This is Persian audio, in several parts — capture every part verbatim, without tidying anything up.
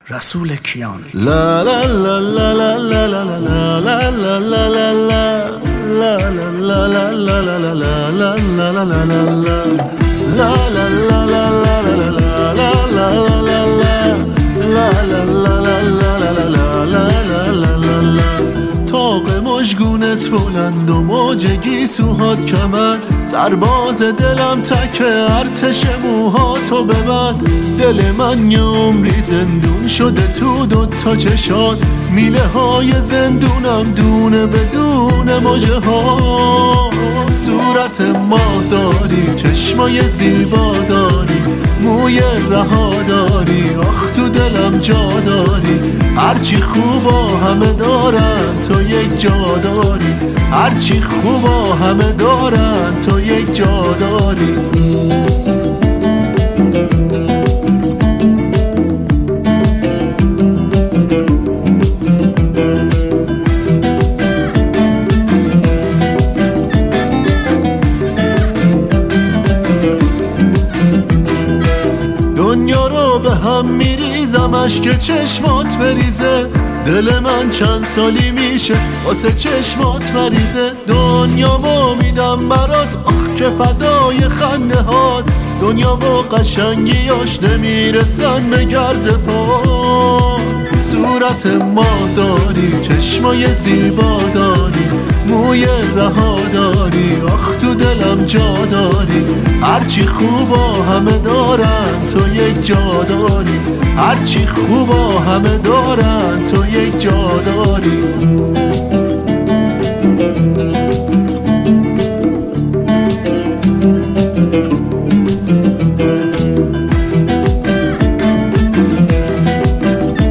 رسول کیان. لا لا لا لا لا لا لا لا لا لا لا لا لا لا لا لا لا لا طاق مژگونت بلند و موج گیسوهات کمر، سرباز دلم تکه ارتش موهاتو ببر. دل من یه عمری زندون شده تو دوتا چشات، میله های زندونم دونه بدون مژه ها. صورت ماه داری، چشمای زیبا داری، موی رها داری، آخ تو دلم جا داری. هرچی خوبا همه دارن تو یک جا داری، هرچی خوبا همه دارن تو یک جا داری. دنیا رو به هم میریزم اشک چشمات بریزه، دل من چند سالی میشه واسه چشمات مریضه. دنیا با میدم برات، آخ که فدای خنده هات، دنیا با قشنگیاش نمیرسن به گرد پا. صورت ماه داری، چشمای زیبا داری، موی رها داری، آخ تو دلم جا داری. هرچی خوبا همه دارن تو یک جا داری، هرچی خوبا همه دارن تو یک جا داری.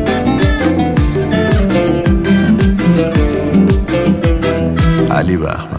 علی بهمن.